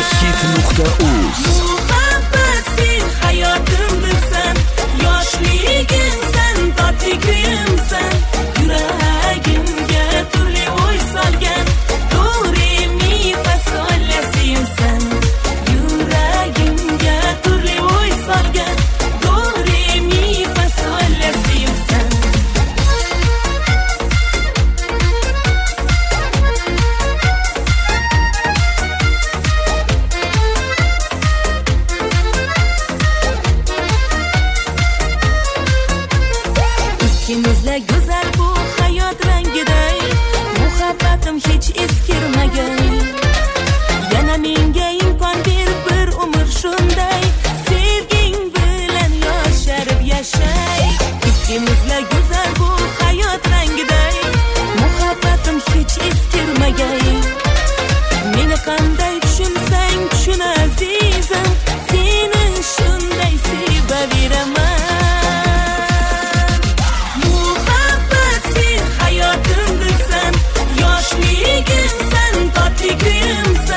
hit.uz. Muhabbat sen hayotimdasan, yoshligimsan, totligimsan, yuragimga turli o'y solgan, do-re mi fa sol la simsan. Yuragimga turli o'y solgan, do-re mi fa sol la simsan. İkimizle güzel bu hayat rengiday, muhabbatim hiç eskirmagay. Yana menga imkon ber bir umr shunday, sevging bilan yosharib yashay. İkimizle güzel bu hayat rengiday, muhabbatim hiç eskirmagay. Meni qanday tushunsang tushun azizim, seni shunday sevaveraman. Yoshligimsan, totligimsan,